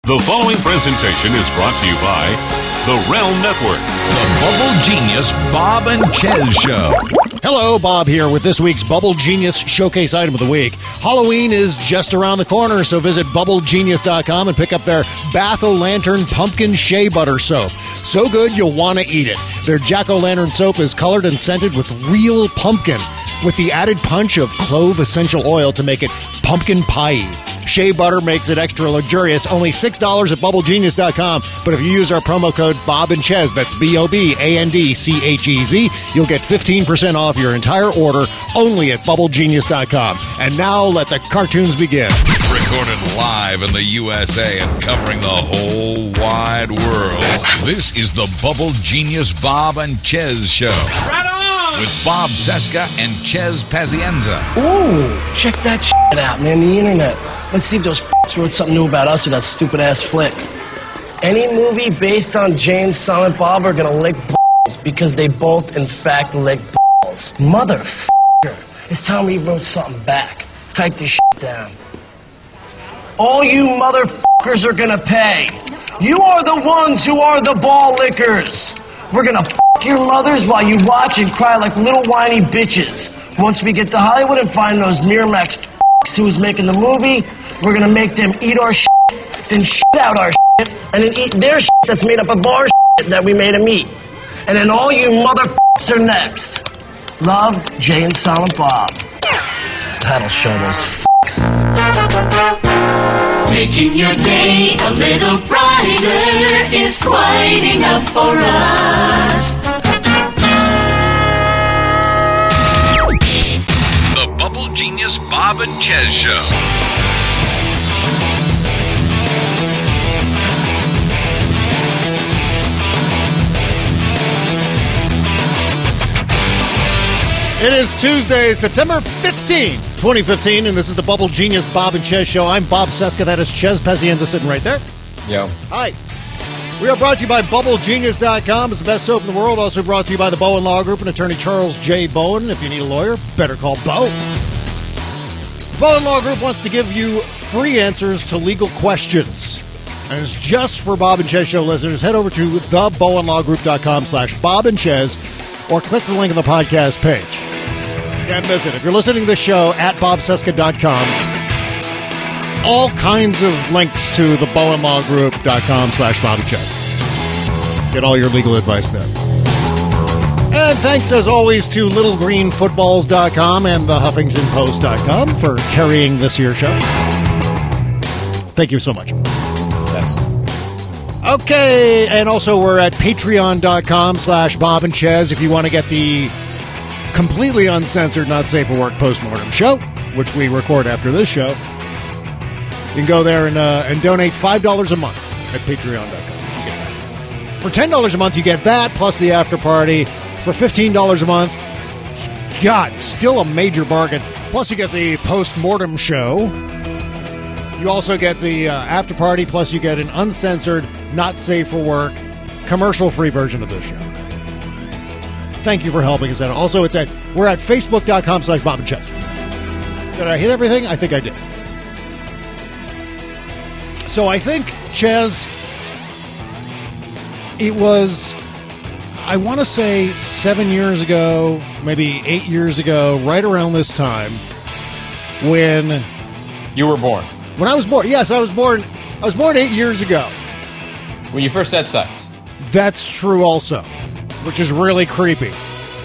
The following presentation is brought to you by The Realm Network. The Bubble Genius Bob and Chez Show. Hello, Bob here with this week's Bubble Genius Showcase Item of the Week. Halloween is just around the corner, so visit BubbleGenius.com and pick up their Bath-O-Lantern Pumpkin Shea Butter Soap. So good, you'll want to eat it. Their Jack-O-Lantern soap is colored and scented with real pumpkin, with the added punch of clove essential oil to make it pumpkin pie-y. Shea Butter makes it extra luxurious, only $6 at BubbleGenius.com. But if you use our promo code Bob and Chez, that's BOBANDCHEZ, you'll get 15% off your entire order only at BubbleGenius.com. And now let the cartoons begin. Recorded live in the USA and covering the whole wide world. This is the Bubble Genius Bob and Chez Show. Right on! With Bob Cesca and Chez Pazienza. Ooh, check that shit out, man, the internet. Let's see if those f***s wrote something new about us or that stupid-ass flick. Any movie based on Jay and Silent Bob are gonna lick balls because they both, in fact, lick balls. Motherfucker. It's time we wrote something back. Type this shit down. All you motherfuckers are gonna pay. You are the ones who are the ball lickers. We're gonna f*** your mothers while you watch and cry like little whiny bitches. Once we get to Hollywood and find those Miramax f***s who was making the movie, we're gonna make them eat our shit, then shit out our shit, and then eat their shit that's made up of our shit that we made them eat. And then all you motherfuckers are next. Love, Jay and Silent Bob. That'll show those f***s. Making your day a little brighter is quite enough for us. The Bubble Genius Bob and Chez Show. It is Tuesday, September 15th, 2015, and this is the Bubble Genius Bob and Chez Show. I'm Bob Cesca. That is Chez Pazienza sitting right there. Yo. Hi. We are brought to you by BubbleGenius.com. It's the best soap in the world. Also brought to you by the Bowen Law Group and attorney Charles J. Bowen. If you need a lawyer, better call Bo. Bowen Law Group wants to give you free answers to legal questions. And it's just for Bob and Chez Show listeners. Head over to thebowenlawgroup.com/Bob and Chez or click the link in the podcast page. Can't miss it. If you're listening to the show at bobcesca.com, all kinds of links to the bowenlawgroup.com/Bob and Chez. Get all your legal advice there. And thanks, as always, to littlegreenfootballs.com and the huffingtonpost.com for carrying this year's show. Thank you so much. Yes. Okay, and also we're at patreon.com/Bob and Chez if you want to get the completely uncensored, not safe for work postmortem show, which we record after this show. You can go there and donate $5 a month at patreon.com. For $10 a month, you get that, plus the after party. For $15 a month, God, still a major bargain. Plus you get the postmortem show. You also get the after party, plus you get an uncensored, not safe for work, commercial-free version of this show. Thank you for helping us out. Also, we're at facebook.com/Bob and Chez. Did I hit everything? I think I did. So I think, Chez, it was, I want to say 7 years ago, maybe 8 years ago, right around this time, when You were born. When I was born, yes, I was born 8 years ago. When you first had sex. That's true also, which is really creepy.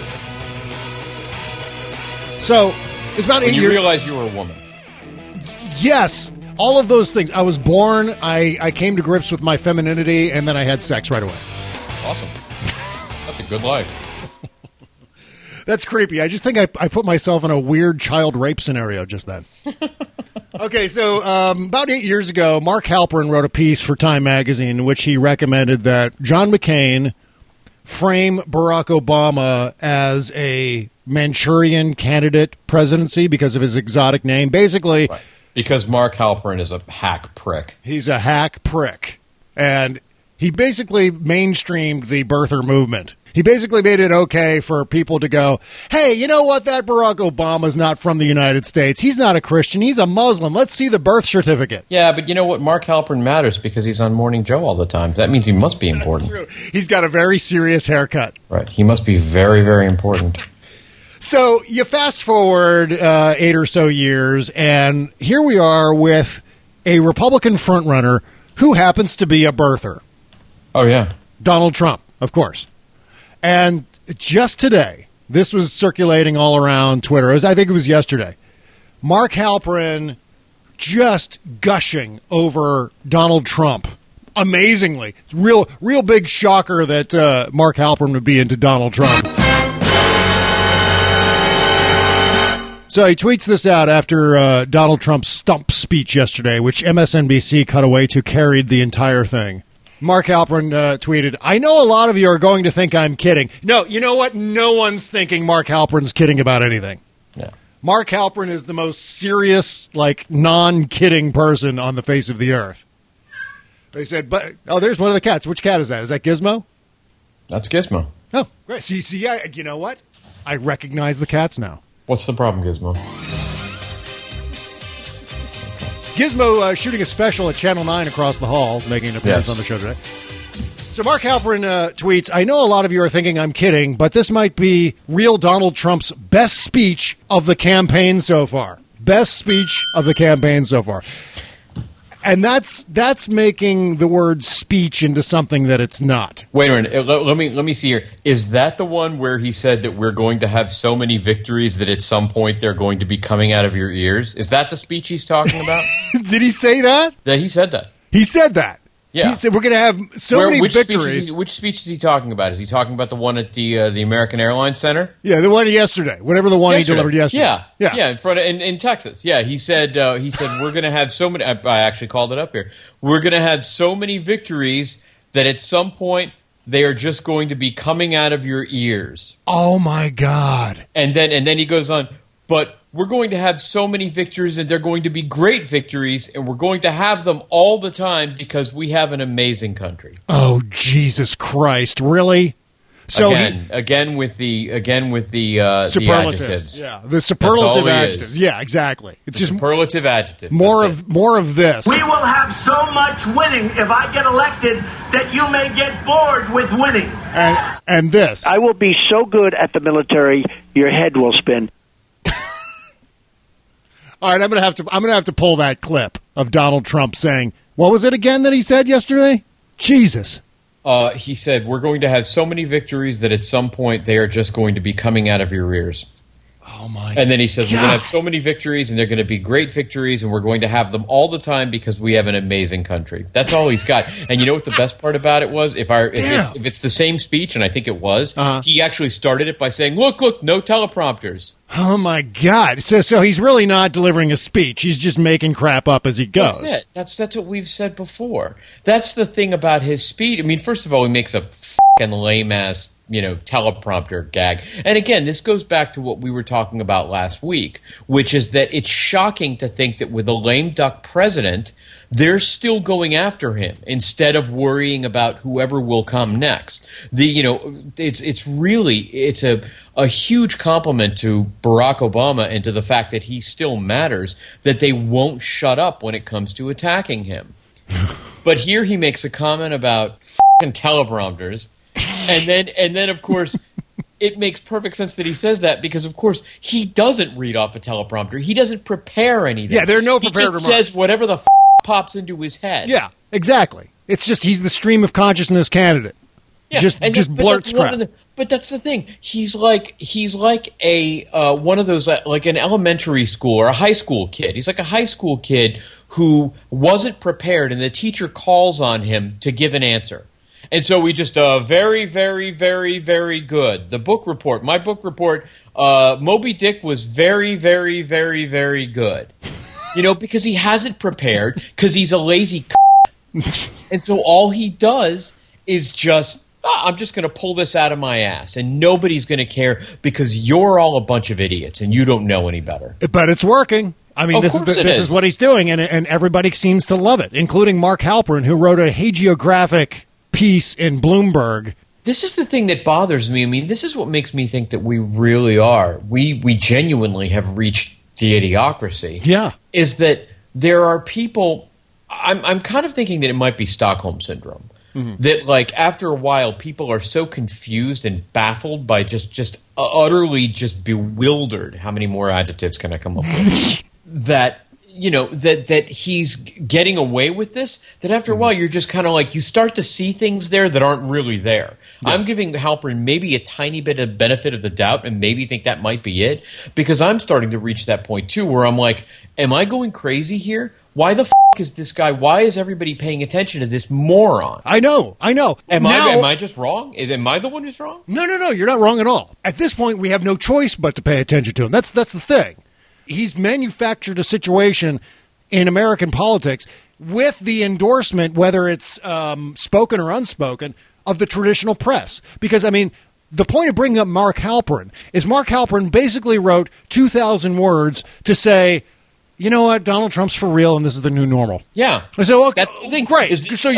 So, it's about 8 When years. you realized you were a woman. Yes, all of those things. I was born, I came to grips with my femininity, and then I had sex right away. Awesome. That's a good life. That's creepy. I just think I put myself in a weird child rape scenario just then. Okay, so about 8 years ago, Mark Halperin wrote a piece for Time Magazine in which he recommended that John McCain frame Barack Obama as a Manchurian candidate presidency because of his exotic name. Basically, Right. Because Mark Halperin is a hack prick. he's a hack prick. And he basically mainstreamed the birther movement He basically made it okay for people to go, hey, you know what? That Barack Obama's not from the United States. He's not a Christian. He's a Muslim. Let's see the birth certificate. Yeah, but you know what? Mark Halperin matters because he's on Morning Joe all the time. That means he must be important. That's true. He's got a very serious haircut. Right. He must be very, very important. So you fast forward 8 or so years, and here we are with a Republican frontrunner who happens to be a birther. Oh, yeah. Donald Trump, of course. And just today, this was circulating all around Twitter. I think it was yesterday. Mark Halperin just gushing over Donald Trump. Amazingly. Real big shocker that Mark Halperin would be into Donald Trump. So he tweets this out after Donald Trump's stump speech yesterday, which MSNBC cut away to carried the entire thing. Mark Halperin tweeted, I know a lot of you are going to think I'm kidding. No, you know what? No one's thinking Mark Halperin's kidding about anything. Yeah. Mark Halperin is the most serious, non-kidding person on the face of the earth. They said, there's one of the cats. Which cat is that? Is that Gizmo? That's Gizmo. Oh, great. See, you know what? I recognize the cats now. What's the problem, Gizmo? Gizmo shooting a special at Channel 9 across the hall, making an appearance Yes. on the show today. So Mark Halperin tweets, I know a lot of you are thinking I'm kidding, but this might be real Donald Trump's best speech of the campaign so far. Best speech of the campaign so far. And that's making the word speech into something that it's not. Wait a minute. Let me see here. Is that the one where he said that we're going to have so many victories that at some point they're going to be coming out of your ears? Is that the speech he's talking about? Did he say that? Yeah, he said that. He said that. Yeah. He said we're going to have many victories. Which speech is he talking about? Is he talking about the one at the American Airlines Center? Yeah, the one yesterday. Whatever the one he delivered yesterday. Yeah, in front of in Texas. Yeah, he said we're going to have so many. I actually called it up here. We're going to have so many victories that at some point they are just going to be coming out of your ears. Oh my God! And then he goes on, but we're going to have so many victories, and they're going to be great victories, and we're going to have them all the time because we have an amazing country. Oh, Jesus Christ! Really? So again with the superlatives. the adjectives. Yeah, the superlative That's all he adjectives. is. Yeah, exactly. It's just superlative adjective. more of this. We will have so much winning if I get elected that you may get bored with winning. And this. I will be so good at the military, your head will spin. All right, I'm gonna have to pull that clip of Donald Trump saying, what was it again that he said yesterday? Jesus. He said, we're going to have so many victories that at some point they are just going to be coming out of your ears. Oh, my And then he says, God. we're going to have so many victories, and they're going to be great victories, and we're going to have them all the time because we have an amazing country. That's all he's got. And you know what the best part about it was? If it's the same speech, and I think it was, he actually started it by saying, look, no teleprompters. Oh, my God. So he's really not delivering a speech. He's just making crap up as he goes. That's it. That's what we've said before. That's the thing about his speech. I mean, first of all, he makes a fucking lame-ass teleprompter gag. And again, this goes back to what we were talking about last week, which is that it's shocking to think that with a lame duck president, they're still going after him instead of worrying about whoever will come next. It's a huge compliment to Barack Obama and to the fact that he still matters, that they won't shut up when it comes to attacking him. But here he makes a comment about fucking teleprompters. And then, of course, it makes perfect sense that he says that because, of course, he doesn't read off a teleprompter. He doesn't prepare anything. Yeah, there are no prepared remarks. remarks. He just says whatever the pops into his head. Yeah, exactly. It's just he's the stream of consciousness candidate. Yeah, just blurts crap. But that's the thing. He's like a one of those like an elementary school or a high school kid. He's like a high school kid who wasn't prepared, and the teacher calls on him to give an answer. And so we just very, very, very, very good. The book report, my book report, Moby Dick was very, very, very, very good. Because he hasn't prepared, because he's a lazy and so all he does is just, I'm just going to pull this out of my ass, and nobody's going to care because you're all a bunch of idiots and you don't know any better. But it's working. I mean, this is what he's doing, and everybody seems to love it, including Mark Halperin, who wrote a hagiographic piece in Bloomberg This is the thing that bothers me. I mean, this is what makes me think that we really are. We genuinely have reached the idiocracy. Yeah. Is that there are people – I'm kind of thinking that it might be Stockholm Syndrome. Mm-hmm. That, like, after a while, people are so confused and baffled by just utterly just bewildered. How many more adjectives can I come up with? that – you know, that he's getting away with this, that after a while you're just kind of like, you start to see things there that aren't really there. Yeah. I'm giving Halperin maybe a tiny bit of benefit of the doubt and maybe think that might be it, because I'm starting to reach that point too where I'm like, am I going crazy here? Why the is this guy? Why is everybody paying attention to this moron? I know. Am I just wrong? Am I the one who's wrong? No, you're not wrong at all. At this point, we have no choice but to pay attention to him. That's the thing. He's manufactured a situation in American politics with the endorsement, whether it's spoken or unspoken, of the traditional press. Because, I mean, the point of bringing up Mark Halperin is Mark Halperin basically wrote 2,000 words to say, you know what, Donald Trump's for real and this is the new normal. Yeah. So, okay, great. So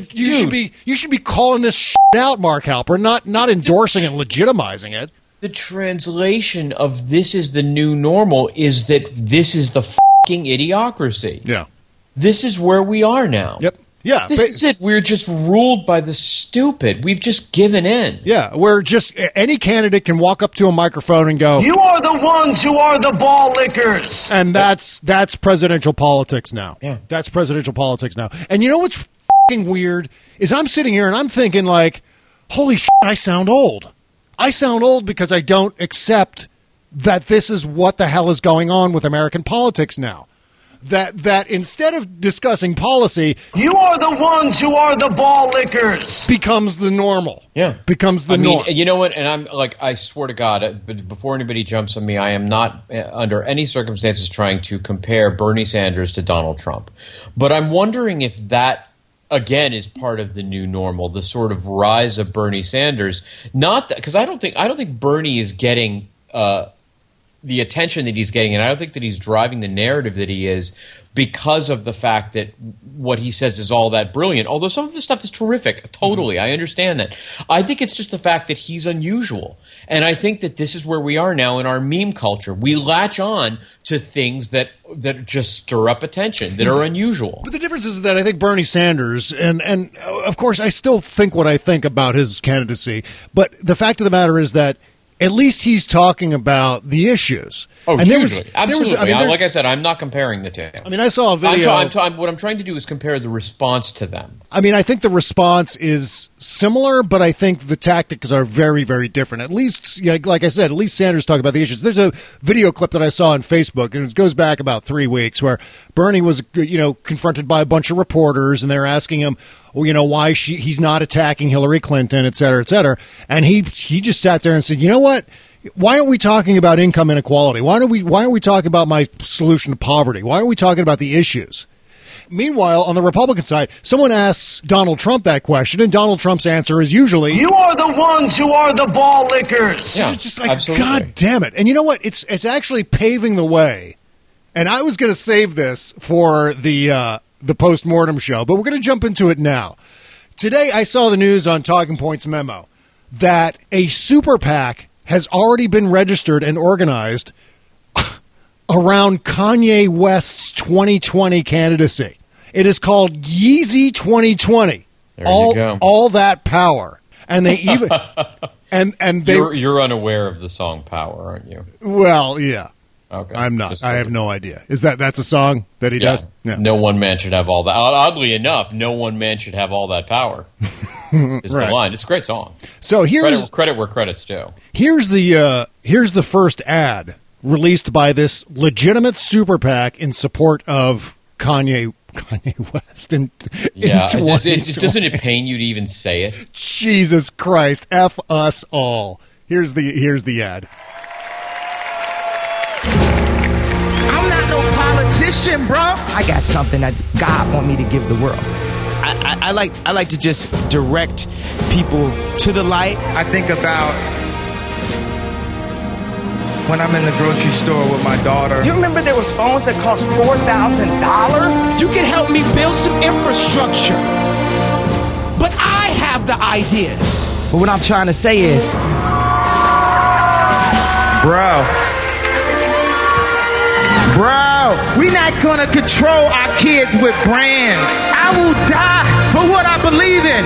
you should be calling this shit out, Mark Halperin, not endorsing and legitimizing it. The translation of this is the new normal is that this is the fucking idiocracy. Yeah. This is where we are now. Yep. Yeah. This is it. We're just ruled by the stupid. We've just given in. Yeah. Where just any candidate can walk up to a microphone and go, "You are the ones who are the ball lickers." And that's presidential politics now. Yeah. That's presidential politics now. And you know what's fucking weird is I'm sitting here and I'm thinking like, holy shit, I sound old. I sound old because I don't accept that this is what the hell is going on with American politics now. That instead of discussing policy, you are the ones who are the ball lickers, becomes the normal. Yeah. Becomes the norm. You know what? And I'm like, I swear to God, before anybody jumps on me, I am not under any circumstances trying to compare Bernie Sanders to Donald Trump. But I'm wondering if that, again, is part of the new normal, the sort of rise of Bernie Sanders. Not that, because I don't think Bernie is getting the attention that he's getting, and I don't think that he's driving the narrative that he is because of the fact that what he says is all that brilliant. Although some of his stuff is terrific, totally, I understand that. I think it's just the fact that he's unusual, and I think that this is where we are now in our meme culture. We latch on to things that just stir up attention, that are unusual. But the difference is that I think Bernie Sanders, and of course I still think what I think about his candidacy, but the fact of the matter is that at least he's talking about the issues. Oh, and hugely. Absolutely. Like I said, I'm not comparing the two. I mean, I saw a video. What I'm trying to do is compare the response to them. I mean, I think the response is similar, but I think the tactics are very, very different. At least, like I said, at least Sanders talked about the issues. There's a video clip that I saw on Facebook, and it goes back about 3 weeks, where Bernie was, confronted by a bunch of reporters, and they're asking him, why he's not attacking Hillary Clinton, et cetera, et cetera. And he just sat there and said, you know what? Why aren't we talking about income inequality? Why aren't we talking about my solution to poverty? Why aren't we talking about the issues? Meanwhile, on the Republican side, someone asks Donald Trump that question, and Donald Trump's answer is usually, "You are the ones who are the ball lickers." Yeah, it's just like, absolutely. God damn it! And you know what? It's actually paving the way. And I was going to save this for the post-mortem show, but we're going to jump into it now. Today, I saw the news on Talking Points Memo that a super PAC has already been registered and organized around Kanye West's 2020 candidacy. It is called Yeezy 2020. There you go. All that power. And they even and they You're unaware of the song Power, aren't you? Well, yeah. Okay. I'm not. I have no idea. That's a song that he does? Yeah. No one man should have all that. Oddly enough, no one man should have all that power. Is the line. It's a great song. So here's credit where credit's due. Here's the first ad released by this legitimate super PAC in support of Kanye West. Doesn't it pain you to even say it? Jesus Christ, F us all. Here's the ad. I'm not no politician, bro. I got something that God want me to give the world. I like to just direct people to the light. I think about when I'm in the grocery store with my daughter. You remember there was phones that cost $4,000? You can help me build some infrastructure. But I have the ideas. But what I'm trying to say is, bro, we're not gonna control our kids with brands. I will die for what I believe in.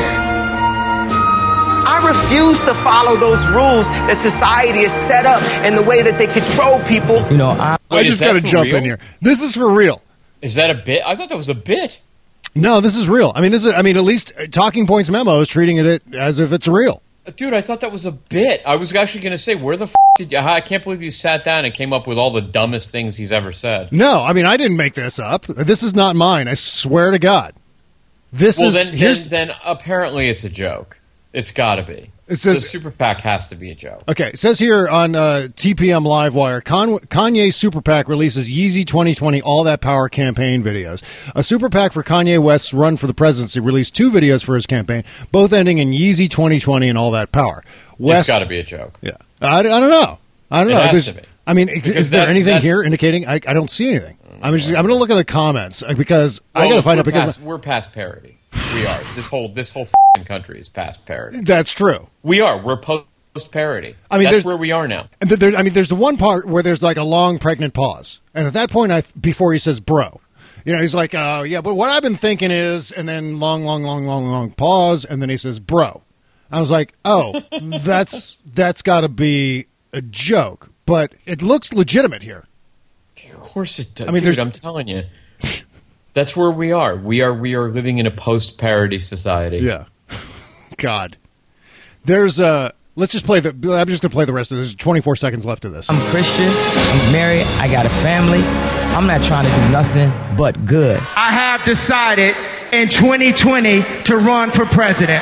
I refuse to follow those rules that society has set up and the way that they control people. You know, I just got to jump in here. This is for real. Is that a bit? I thought that was a bit. No, this is real. I mean, at least Talking Points Memo is treating it as if it's real. Dude, I thought that was a bit. I was actually going to say, where the did you... I can't believe you sat down and came up with all the dumbest things he's ever said. No, I mean, I didn't make this up. This is not mine. I swear to God. Then apparently it's a joke. It's got to be. It says, the Super PAC has to be a joke. Okay, it says here on TPM Livewire, Kanye Super PAC releases Yeezy 2020 All That Power campaign videos. A Super PAC for Kanye West's run for the presidency released 2 videos for his campaign, both ending in Yeezy 2020 and All That Power. It's got to be a joke. Yeah, I don't know. It has to be. I mean, is there anything here indicating? I don't see anything. I'm going to look at the comments because I got to find out because we're past parody. We are. This whole country is past parody. That's true. We are. We're post parody. I mean, that's where we are now. And there's the one part where there's like a long pregnant pause, and at that point, before he says "bro," he's like, "Yeah, but what I've been thinking is," and then long pause, and then he says "bro." I was like, "Oh, that's got to be a joke," but it looks legitimate here. Of course it does. I mean, dude, I'm telling you. That's where we are. We are living in a post-parody society. Yeah. God. There's let's just play I'm just going to play the rest of this. There's 24 seconds left of this. I'm Christian. I'm married. I got a family. I'm not trying to do nothing but good. I have decided in 2020 to run for president.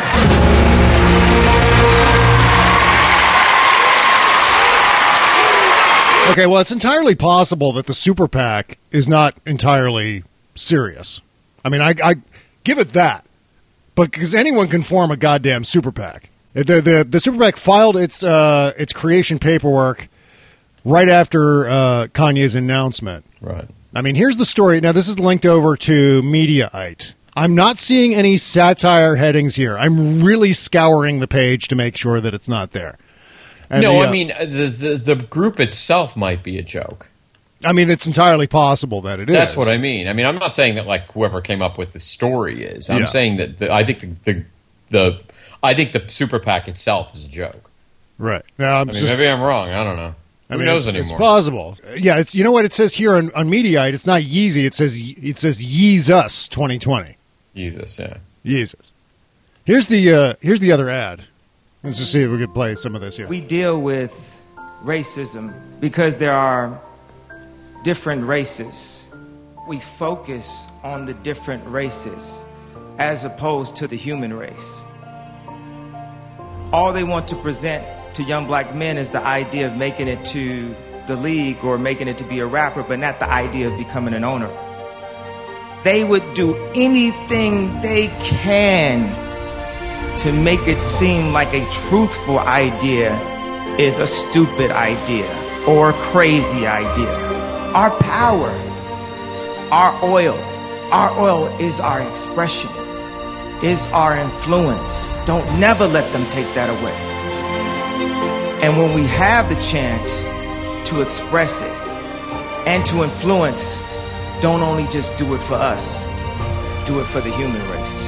Okay, well, it's entirely possible that the Super PAC is not entirely serious. I mean, I give it that, but because anyone can form a goddamn Super PAC. The Super PAC filed its creation paperwork right after Kanye's announcement. Right. I mean, here's the story. Now, this is linked over to Mediaite. I'm not seeing any satire headings here. I'm really scouring the page to make sure that it's not there. And I mean, the group itself might be a joke. I mean, it's entirely possible that it is. That's what I mean. I mean, I'm not saying that like whoever came up with the story is. I'm saying that I think the Super PAC itself is a joke. Right. Now, maybe I'm wrong. I don't know. Who knows anymore? It's possible. Yeah. It's what it says here on Mediaite. It's not Yeezy. It says Yeezus 2020. Yeezus. Yeah. Yeezus. Here's the other ad. Let's just see if we can play some of this here. We deal with racism because there are different races. We focus on the different races as opposed to the human race. All they want to present to young black men is the idea of making it to the league or making it to be a rapper, but not the idea of becoming an owner. They would do anything they can to make it seem like a truthful idea is a stupid idea or a crazy idea. Our power, our oil is our expression, is our influence. Don't never let them take that away. And when we have the chance to express it and to influence, don't only just do it for us, do it for the human race.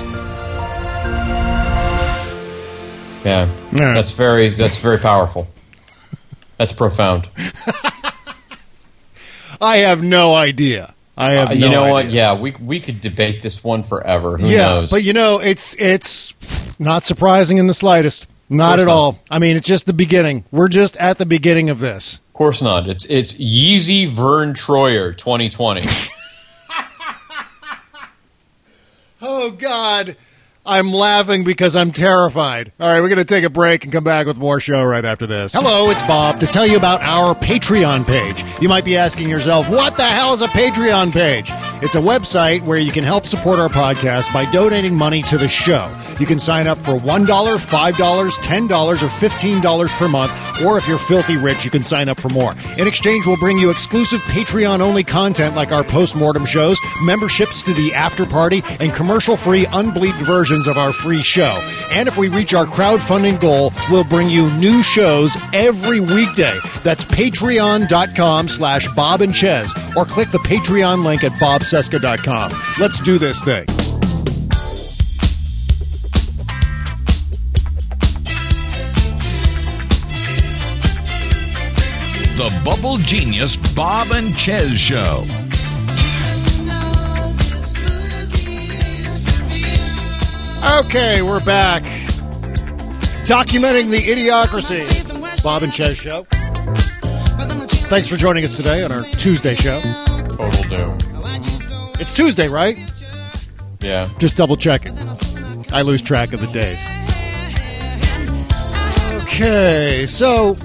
Yeah, that's very powerful. That's profound. I have no idea. I have no idea. You know what? Yeah, we could debate this one forever. Who knows? But it's not surprising in the slightest. Not at all. I mean, it's just the beginning. We're just at the beginning of this. Of course not. It's Yeezy Vern Troyer 2020. Oh, God. I'm laughing because I'm terrified. All right, we're going to take a break and come back with more show right after this. Hello, it's Bob to tell you about our Patreon page. You might be asking yourself, what the hell is a Patreon page? It's a website where you can help support our podcast by donating money to the show. You can sign up for $1, $5, $10, or $15 per month, Or if you're filthy rich, you can sign up for more. In exchange, we'll bring you exclusive Patreon-only content like our post-mortem shows, memberships to the after party, and commercial-free, unbleeped versions of our free show. And if we reach our crowdfunding goal, we'll bring you new shows every weekday. That's patreon.com/Bob and Chez, or click the Patreon link at bobcesca.com. Let's do this thing. The Bubble Genius Bob and Chez Show. Okay, we're back. Documenting the Idiocracy. Bob and Chez Show. Thanks for joining us today on our Tuesday show. Total doom. It's Tuesday, right? Yeah. Just double checking. I lose track of the days. Okay, so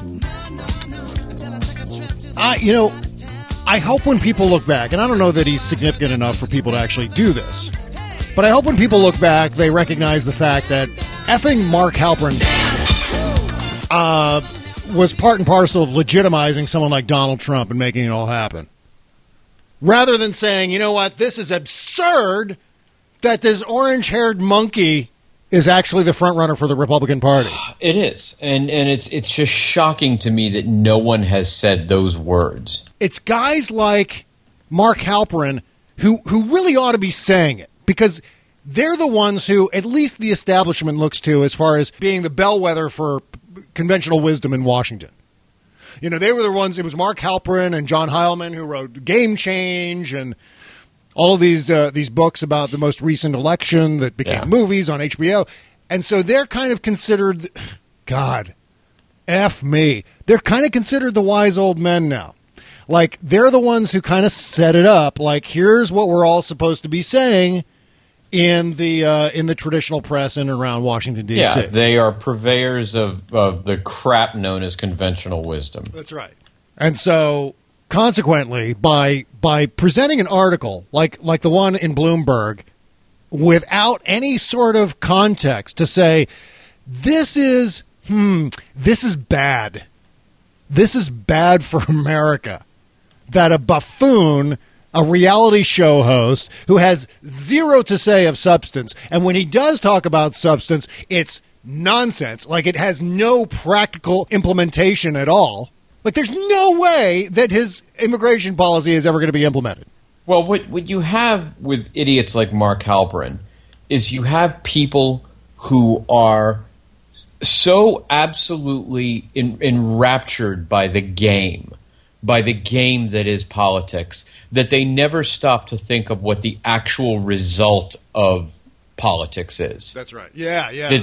I hope when people look back, and I don't know that he's significant enough for people to actually do this, but I hope when people look back, they recognize the fact that effing Mark Halperin was part and parcel of legitimizing someone like Donald Trump and making it all happen. Rather than saying, you know what, this is absurd that this orange-haired monkey is actually the front runner for the Republican Party. It is. And it's just shocking to me that no one has said those words. It's guys like Mark Halperin who really ought to be saying it, because they're the ones who at least the establishment looks to as far as being the bellwether for conventional wisdom in Washington. You know, they were the ones, it was Mark Halperin and John Heilman who wrote Game Change and all of these books about the most recent election that became movies on HBO. And so they're kind of considered, God, F me. They're kind of considered the wise old men now. Like, they're the ones who kind of set it up. Like, here's what we're all supposed to be saying in the traditional press in and around Washington, D.C. Yeah, they are purveyors of the crap known as conventional wisdom. That's right. And so, consequently, by presenting an article like the one in Bloomberg without any sort of context to say, this is bad. This is bad for America. That a buffoon, a reality show host who has zero to say of substance, and when he does talk about substance, it's nonsense. Like, it has no practical implementation at all. Like, there's no way that his immigration policy is ever going to be implemented. Well, what you have with idiots like Mark Halperin is you have people who are so absolutely enraptured by the game that is politics, that they never stop to think of what the actual result of politics is. That's right. Yeah. That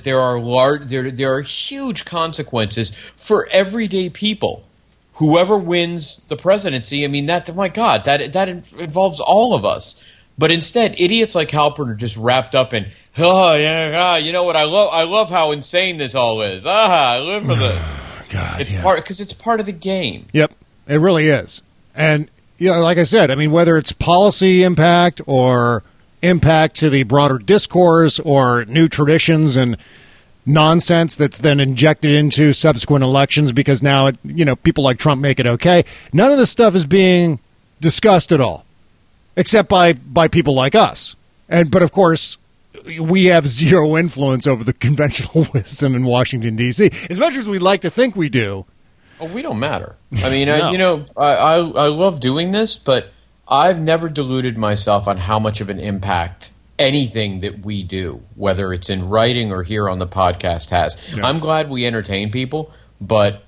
there are huge consequences for everyday people. Whoever wins the presidency, I mean, my God, that involves all of us. But instead, idiots like Halperin are just wrapped up in, you know what, I love how insane this all is. I live for this. God, because it's part of the game. Yep, it really is. And like I said, I mean, whether it's policy impact or impact to the broader discourse or new traditions and nonsense that's then injected into subsequent elections because now people like Trump make it okay. None of this stuff is being discussed at all, except by people like us. But of course, we have zero influence over the conventional wisdom in Washington, D.C. As much as we'd like to think we do. Oh, we don't matter. I mean, no. I love doing this, but I've never deluded myself on how much of an impact anything that we do, whether it's in writing or here on the podcast, has. Yeah. I'm glad we entertain people, but,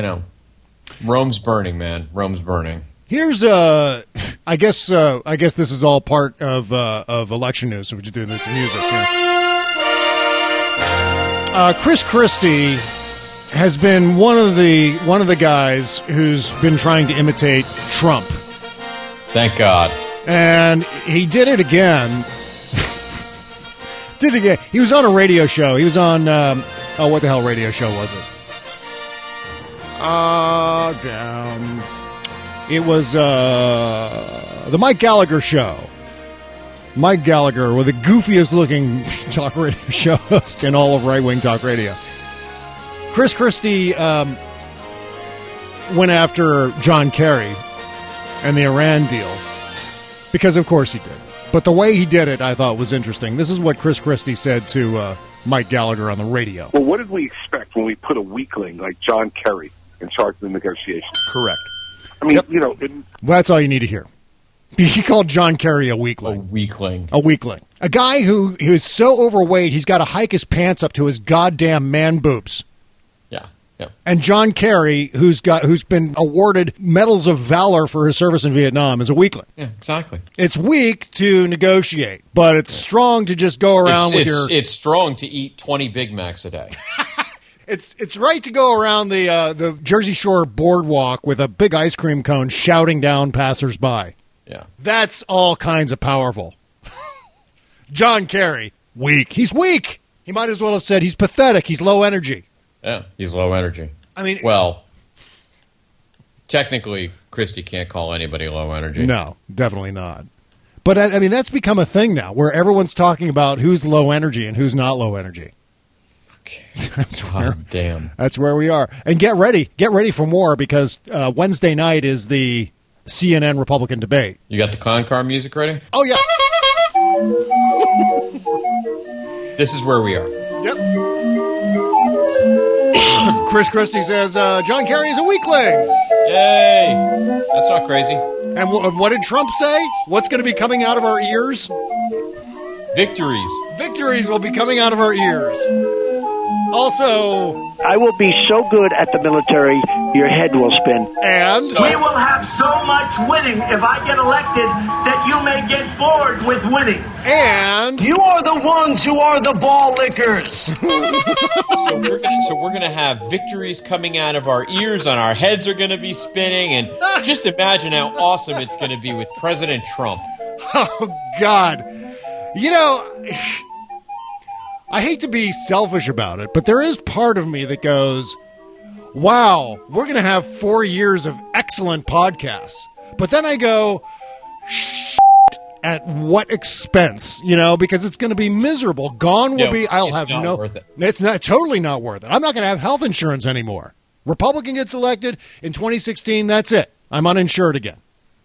Rome's burning, man. Rome's burning. Here's I guess this is all part of election news, so we're just doing this music. Yeah. Chris Christie has been one of the guys who's been trying to imitate Trump. Thank God. And he did it again. He was on a radio show. He was on what the hell radio show was it? Damn. It was the Mike Gallagher show. Mike Gallagher, with the goofiest looking talk radio show host in all of right-wing talk radio. Chris Christie went after John Kerry and the Iran deal because, of course, he did. But the way he did it, I thought, was interesting. This is what Chris Christie said to Mike Gallagher on the radio. Well, what did we expect when we put a weakling like John Kerry in charge of the negotiations? Correct. I mean, Yep. well, that's all you need to hear. He called John Kerry a weakling. A weakling. A guy who is so overweight, he's got to hike his pants up to his goddamn man boobs. Yeah. And John Kerry, who's been awarded medals of valor for his service in Vietnam, is a weakling. Yeah, exactly. It's weak to negotiate, but it's strong to just go around It's strong to eat 20 Big Macs a day. It's right to go around the Jersey Shore boardwalk with a big ice cream cone shouting down passersby. Yeah. That's all kinds of powerful. John Kerry, weak. He's weak. He might as well have said he's pathetic. He's low energy. Yeah, he's low energy. I mean, well, technically, Christie can't call anybody low energy. No, definitely not. But, I mean, that's become a thing now where everyone's talking about who's low energy and who's not low energy. Okay. Damn. That's where we are. And get ready for more because Wednesday night is the CNN Republican debate. You got the con car music ready? Oh, yeah. This is where we are. Yep. Chris Christie says John Kerry is a weakling. Yay. That's not crazy. And what did Trump say? What's going to be coming out of our ears? Victories. Victories will be coming out of our ears. Also, I will be so good at the military, your head will spin. And we will have so much winning if I get elected that you may get bored with winning. And you are the ones who are the ball lickers. So we're gonna have victories coming out of our ears, and our heads are gonna be spinning, and just imagine how awesome it's gonna be with President Trump. Oh God, you know. I hate to be selfish about it, but there is part of me that goes, wow, we're going to have 4 years of excellent podcasts. But then I go, shit, at what expense? You know, because it's going to be miserable. Gone will be, I'll have no, worth it. It's not totally not worth it. I'm not going to have health insurance anymore. Republican gets elected in 2016, that's it. I'm uninsured again.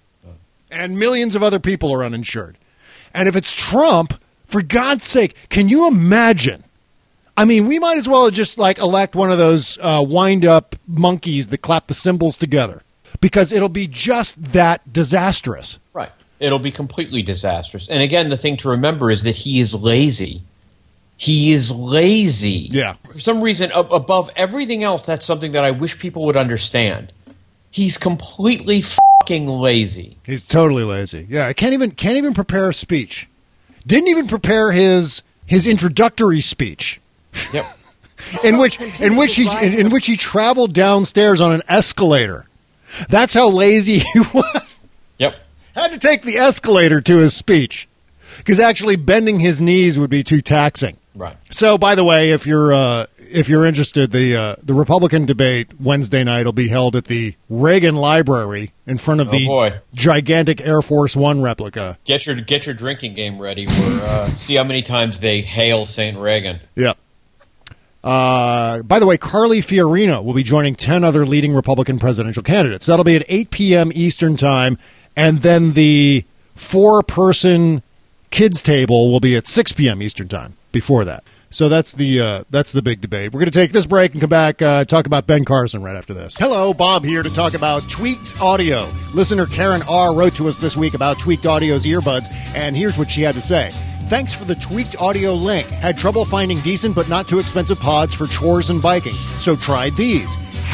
And millions of other people are uninsured. And if it's Trump, for God's sake, can you imagine? I mean, we might as well just elect one of those wind-up monkeys that clap the cymbals together because it'll be just that disastrous. Right. It'll be completely disastrous. And again, the thing to remember is that he is lazy. He is lazy. Yeah. For some reason, above everything else, that's something that I wish people would understand. He's completely fucking lazy. He's totally lazy. Yeah, I can't even prepare a speech. Didn't even prepare his introductory speech. Yep. in which he traveled downstairs on an escalator. That's how lazy he was. Yep. Had to take the escalator to his speech because actually bending his knees would be too taxing. Right. So, by the way, if you're interested, the Republican debate Wednesday night will be held at the Reagan Library in front of the gigantic Air Force One replica. Get your drinking game ready. We're see how many times they hail St. Reagan. Yep. By the way, Carly Fiorina will be joining 10 other leading Republican presidential candidates. That'll be at 8 p.m. Eastern Time, and then the 4-person kids table will be at 6 p.m. Eastern Time before that. So that's the big debate. We're going to take this break and come back, talk about Ben Carson right after this. Hello, Bob here to talk about Tweaked Audio. Listener Karen R. wrote to us this week about Tweaked Audio's earbuds, and here's what she had to say. Thanks for the Tweaked Audio link. Had trouble finding decent but not too expensive pods for chores and biking, so tried these. Happy! !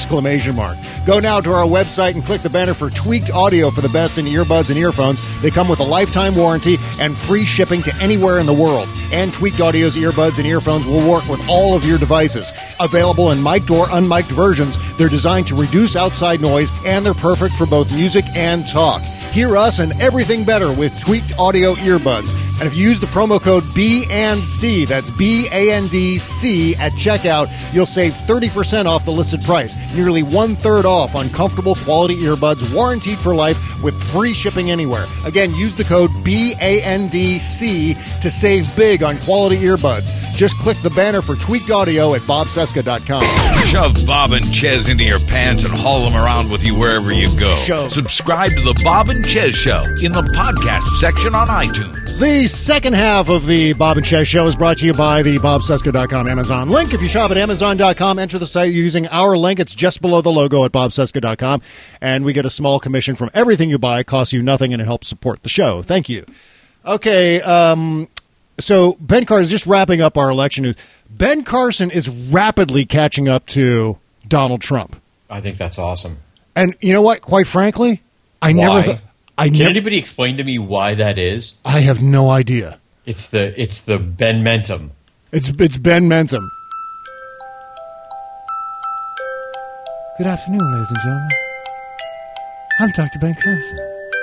Go now to our website and click the banner for Tweaked Audio for the best in earbuds and earphones. They come with a lifetime warranty and free shipping to anywhere in the world. And Tweaked Audio's earbuds and earphones will work with all of your devices. Available in mic'd or unmic'd versions, they're designed to reduce outside noise, and they're perfect for both music and talk. Hear us and everything better with Tweaked Audio earbuds. And if you use the promo code B&C, that's B-A-N-D-C at checkout, you'll save 30% off the listed price. Nearly 1/3 off on comfortable quality earbuds, warranted for life with free shipping anywhere. Again, use the code B-A-N-D-C to save big on quality earbuds. Just click the banner for Tweaked Audio at bobcesca.com. Shove Bob and Ches into your pants and haul them around with you wherever you go. Subscribe to the Bob and Ches Show in the podcast section on iTunes. The second half of the Bob and Ches Show is brought to you by the bobcesca.com Amazon link. If you shop at amazon.com, enter the site using our link. It's just below the logo at bobcesca.com, and we get a small commission from everything you buy. It costs you nothing, and it helps support the show. Thank you. Okay, so Ben Carson, just wrapping up our election news, Ben Carson is rapidly catching up to Donald Trump. I think that's awesome. And you know what? Quite frankly, Can anybody explain to me why that is? I have no idea. It's the Ben Mentum. It's Ben Mentum. Good afternoon, ladies and gentlemen. I'm Dr. Ben Carson.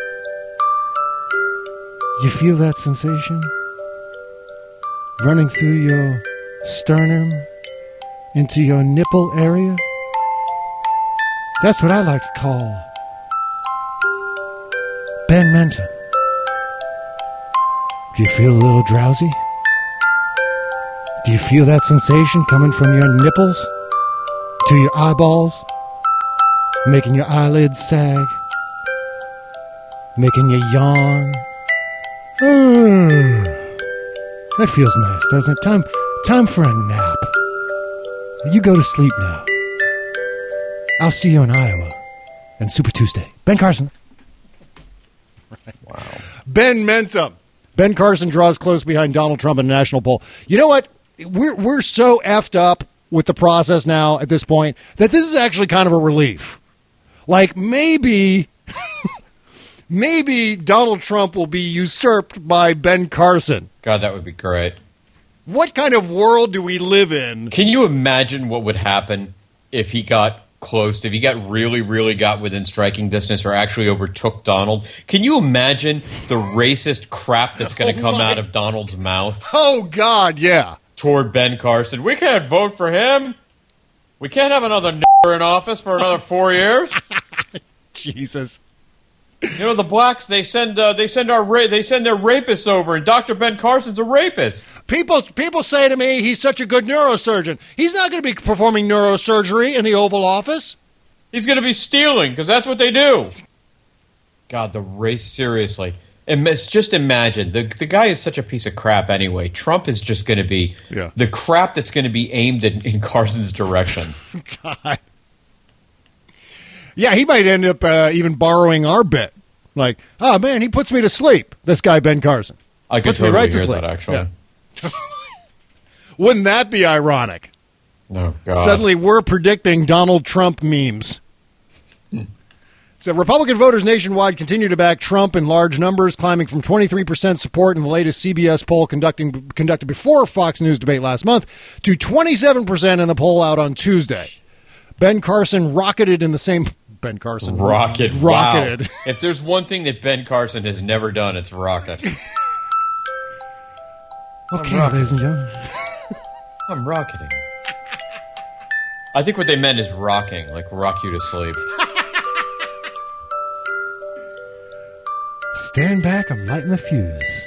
You feel that sensation running through your sternum into your nipple area? That's what I like to call Ben Mentum. Do you feel a little drowsy? Do you feel that sensation coming from your nipples to your eyeballs, making your eyelids sag, making you yawn? That feels nice, doesn't it? Time for a nap. You go to sleep now. I'll see you in Iowa and Super Tuesday. Ben Carson. Wow. Ben Mentum. Ben Carson draws close behind Donald Trump in a national poll. You know what? We're so effed up with the process now at this point that this is actually kind of a relief. Like maybe Donald Trump will be usurped by Ben Carson. God, that would be great. What kind of world do we live in? Can you imagine what would happen if he got close, if he got really got within striking distance or actually overtook Donald? Can you imagine the racist crap that's going to come out of Donald's mouth? Oh, God, yeah. Toward Ben Carson. We can't vote for him. We can't have another in office for another 4 years. Jesus. You know, the blacks, they send their rapists over, and Dr. Ben Carson's a rapist. People say to me he's such a good neurosurgeon. He's not going to be performing neurosurgery in the Oval Office. He's going to be stealing, because that's what they do. God, the race, seriously. Just imagine, the guy is such a piece of crap anyway. Trump is just going to be the crap that's going to be aimed in Carson's direction. God. Yeah, he might end up even borrowing our bit. Like, oh, man, he puts me to sleep, this guy Ben Carson. I could totally hear that, actually. Yeah. Wouldn't that be ironic? Oh, God. Suddenly we're predicting Donald Trump memes. So Republican voters nationwide continue to back Trump in large numbers, climbing from 23% support in the latest CBS poll conducted before Fox News debate last month to 27% in the poll out on Tuesday. Ben Carson rocketed in the same... Ben Carson. Rocketed. Wow. If there's one thing that Ben Carson has never done, it's rocket. Okay, ladies and gentlemen. I'm rocketing. I think what they meant is rocking, like rock you to sleep. Stand back, I'm lighting the fuse.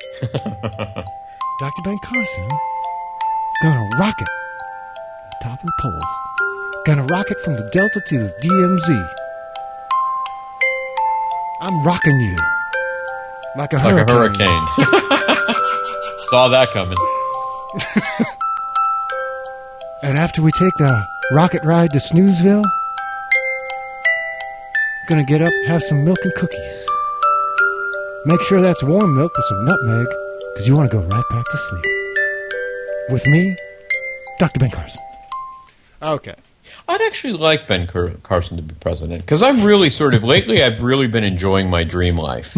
Dr. Ben Carson, gonna rocket top of the polls. Gonna rocket from the Delta to the DMZ. I'm rocking you. Like a hurricane. Saw that coming. And after we take the rocket ride to Snoozeville, gonna get up, have some milk and cookies. Make sure that's warm milk with some nutmeg, because you want to go right back to sleep. With me, Dr. Ben Carson. Okay. I'd actually like Ben Carson to be president, because I'm really lately I've really been enjoying my dream life.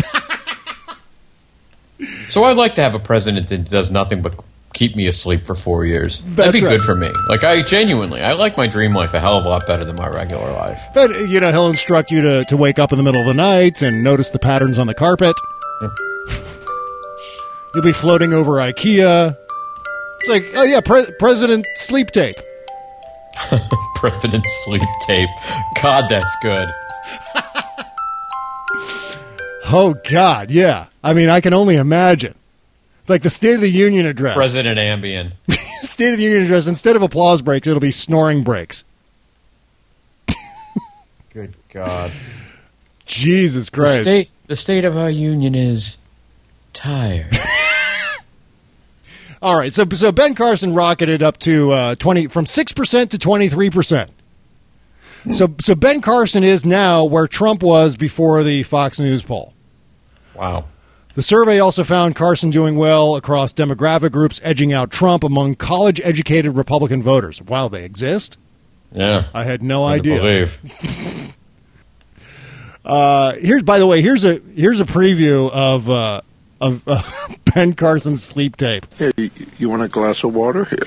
So I'd like to have a president that does nothing but keep me asleep for 4 years. That'd be good for me. Like, I like my dream life a hell of a lot better than my regular life. But, he'll instruct you to wake up in the middle of the night and notice the patterns on the carpet. You'll be floating over IKEA. It's like, oh yeah, President sleep tape. President sleep tape. God, that's good. Oh, God, yeah. I mean, I can only imagine. Like the State of the Union address. President Ambien. State of the Union address, instead of applause breaks, it'll be snoring breaks. Good God. Jesus Christ. The state of our union is tired. All right, so Ben Carson rocketed up to from 6% to 23%. So Ben Carson is now where Trump was before the Fox News poll. Wow. The survey also found Carson doing well across demographic groups, edging out Trump among college-educated Republican voters. Wow, they exist? Yeah. I had no Hard to idea. believe. Here's a preview of Ben Carson's sleep tape. Hey, you want a glass of water? Here.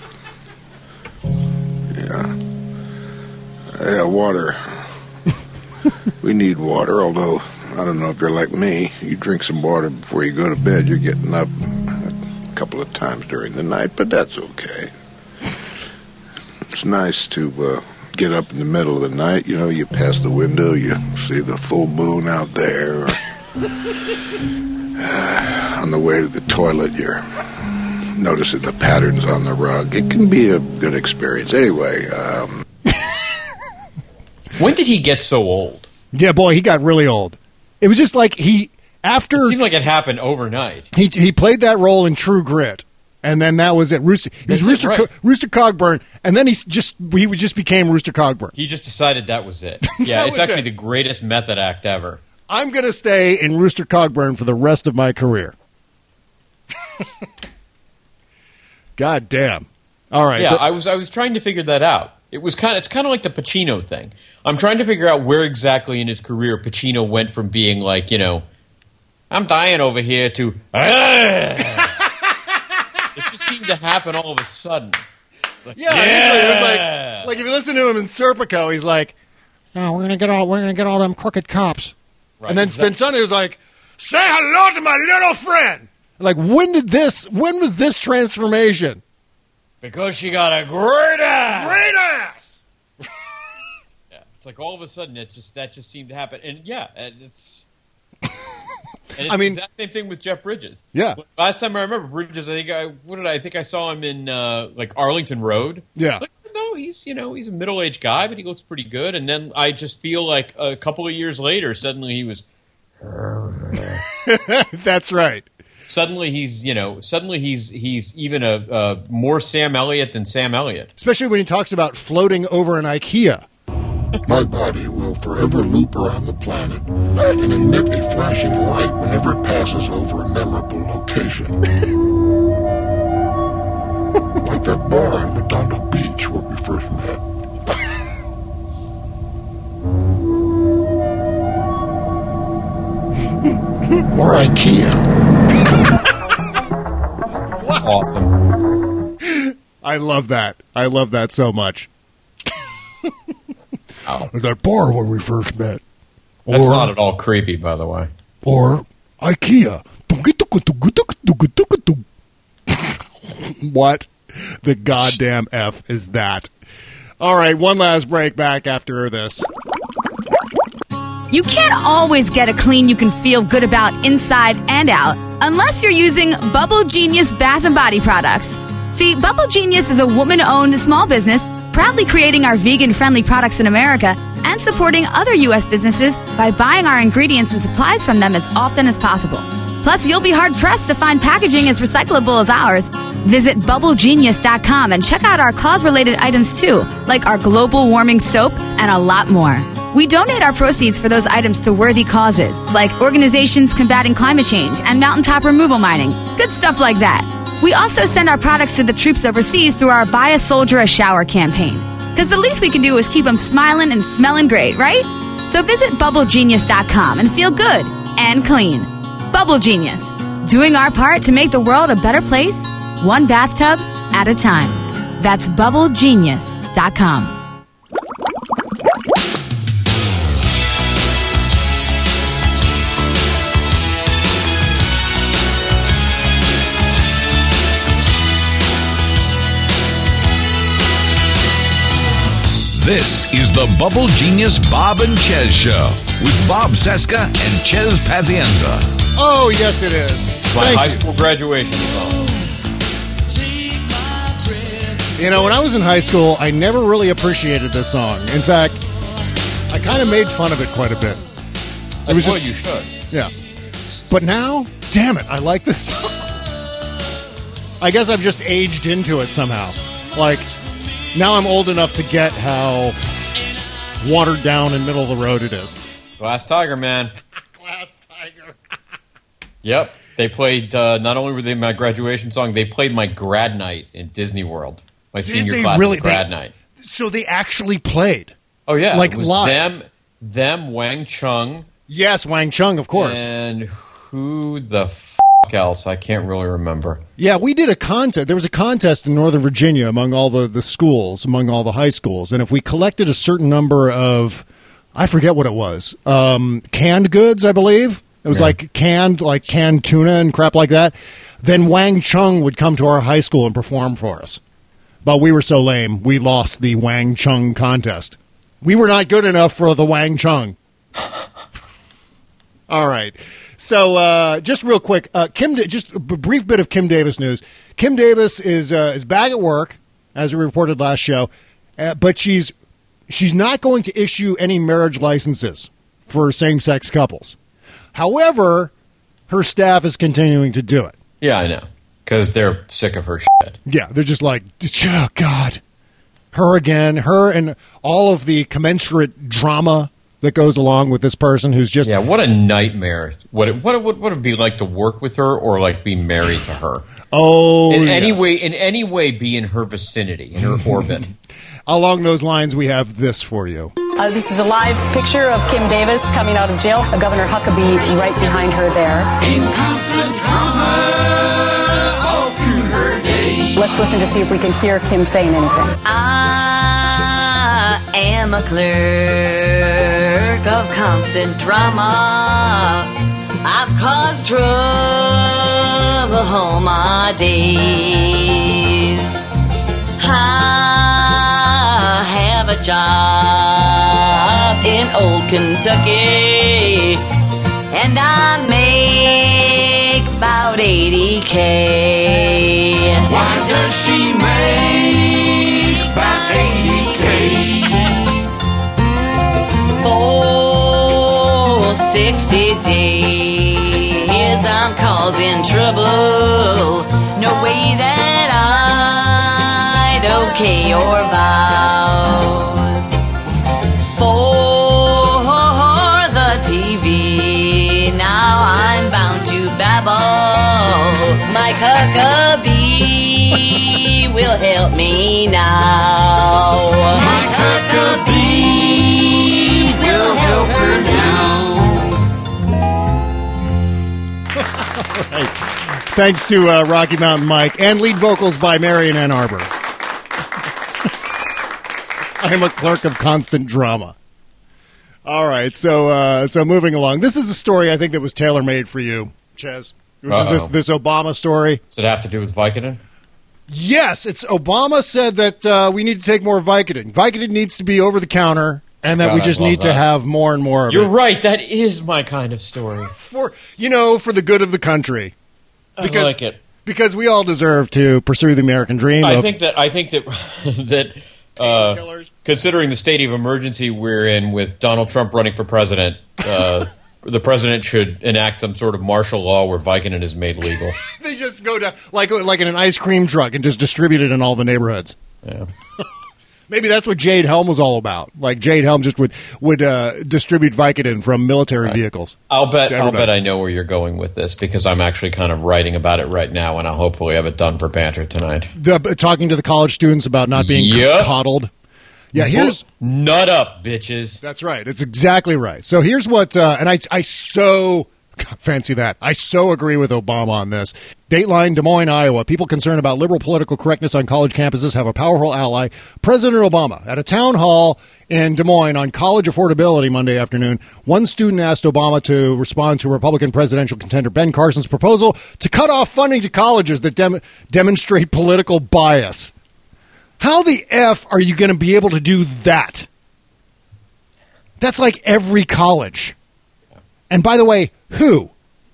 Yeah, water. We need water, although I don't know if you're like me. You drink some water before you go to bed. You're getting up a couple of times during the night, but that's okay. It's nice to get up in the middle of the night. You know, you pass the window, you see the full moon out there. On the way to the toilet, you're noticing the patterns on the rug. It can be a good experience. Anyway, when did he get so old? Yeah, boy, he got really old. It was just like It seemed like it happened overnight. He played that role in True Grit, and then that was it. Rooster Cogburn, and then he just became Rooster Cogburn. He just decided that was it. Yeah, it's actually the greatest method act ever. I'm going to stay in Rooster Cogburn for the rest of my career. God damn. All right. Yeah, I was trying to figure that out. It's kind of like the Pacino thing. I'm trying to figure out where exactly in his career Pacino went from being like, you know, I'm dying over here to it just seemed to happen all of a sudden. Like, yeah. It was like if you listen to him in Serpico, he's like, "Oh, we're gonna get all them crooked cops." Right, and then suddenly it was like, "Say hello to my little friend." Like, when was this transformation? Because she got a great ass. Great ass. Yeah, it's like all of a sudden that just seemed to happen, and it's the exact same thing with Jeff Bridges. Yeah. Last time I remember Bridges, I think I saw him in like Arlington Road. Yeah. Like, no, he's a middle-aged guy, but he looks pretty good. And then I just feel like a couple of years later, suddenly he was. That's right. Suddenly he's even a more Sam Elliott than Sam Elliott. Especially when he talks about floating over an IKEA. My body will forever loop around the planet and emit a flashing light whenever it passes over a memorable location. Like that bar in Redondo Beach where we first met. Or IKEA. Awesome. I love that. I love that so much. Oh. That bar where we first met. That's not at all creepy, by the way. Or IKEA. What the goddamn F is that? All right, one last break. Back after this. You can't always get a clean you can feel good about inside and out unless you're using Bubble Genius Bath and Body products. See, Bubble Genius is a woman-owned small business proudly creating our vegan-friendly products in America and supporting other U.S. businesses by buying our ingredients and supplies from them as often as possible. Plus, you'll be hard-pressed to find packaging as recyclable as ours. Visit BubbleGenius.com and check out our cause-related items, too, like our global warming soap and a lot more. We donate our proceeds for those items to worthy causes, like organizations combating climate change and mountaintop removal mining. Good stuff like that. We also send our products to the troops overseas through our Buy a Soldier a Shower campaign. Because the least we can do is keep them smiling and smelling great, right? So visit BubbleGenius.com and feel good and clean. Bubble Genius, doing our part to make the world a better place, one bathtub at a time. That's BubbleGenius.com. This is the Bubble Genius Bob and Chez Show with Bob Cesca and Chez Pazienza. Oh, yes, it is. It's my high school graduation song. You know, when I was in high school, I never really appreciated this song. In fact, I kind of made fun of it quite a bit. It was you should. Yeah. But now, damn it, I like this song. I guess I've just aged into it somehow. Like, now I'm old enough to get how watered down and middle of the road it is. Glass Tiger, man. Glass Tiger. Yep. They played, not only were they my graduation song, they played my grad night in Disney World. My senior class grad night. So they actually played? Oh, yeah. Like it was live? them, Wang Chung. Yes, Wang Chung, of course. And who the else? I can't really remember. Yeah, we did a contest. There was a contest in Northern Virginia among all the schools, among all the high schools. And if we collected a certain number of, I forget what it was, canned goods, I believe. It was like canned tuna and crap like that. Then Wang Chung would come to our high school and perform for us. But we were so lame, we lost the Wang Chung contest. We were not good enough for the Wang Chung. All right. So just real quick, just a brief bit of Kim Davis news. Kim Davis is back at work, as we reported last show, but she's not going to issue any marriage licenses for same-sex couples. However, her staff is continuing to do it. Yeah, I know. Because they're sick of her shit. Yeah, they're just like, oh, God. Her again. Her and all of the commensurate drama that goes along with this person who's just... Yeah, what a nightmare. What would it be like to work with her or like be married to her? Oh, in any way be in her vicinity, in her orbit. Along those lines, we have this for you. This is a live picture of Kim Davis coming out of jail. Governor Huckabee right behind her there. In constant drama all through her day. Let's listen to see if we can hear Kim saying anything. I am a clerk of constant drama. I've caused trouble all my days. I have a job in old Kentucky, and I make about $80K. Why does she make about $80K? For 60 days I'm causing trouble. No way that I'd okay your vows. For the TV now I'm bound to babble. Mike Huckabee will help me now. Mike Huckabee will help her now. Right. Thanks to Rocky Mountain Mike and lead vocals by Marion Ann Arbor. I am a clerk of constant drama. All right, so moving along. This is a story I think that was tailor-made for you, Ches. This Obama story. Does it have to do with Vicodin? Yes, it's Obama said that we need to take more Vicodin. Vicodin needs to be over the counter, and that we just need to have more and more of it. You're right. That is my kind of story. For the good of the country. I like it. Because we all deserve to pursue the American dream. I think that considering the state of emergency we're in with Donald Trump running for president, the president should enact some sort of martial law where Vicodin is made legal. They just go to like in an ice cream truck and just distribute it in all the neighborhoods. Yeah. Maybe that's what Jade Helm was all about. Like Jade Helm just would distribute Vicodin from military vehicles. I'll bet I know where you're going with this because I'm actually kind of writing about it right now, and I'll hopefully have it done for banter tonight. Talking to the college students about not being coddled. Yeah, here's nut up, bitches. That's right. It's exactly right. So here's what, and I so fancy that. I so agree with Obama on this. Dateline, Des Moines, Iowa. People concerned about liberal political correctness on college campuses have a powerful ally. President Obama at a town hall in Des Moines on college affordability Monday afternoon. One student asked Obama to respond to Republican presidential contender Ben Carson's proposal to cut off funding to colleges that demonstrate political bias. How the F are you going to be able to do that? That's like every college. And by the way, who?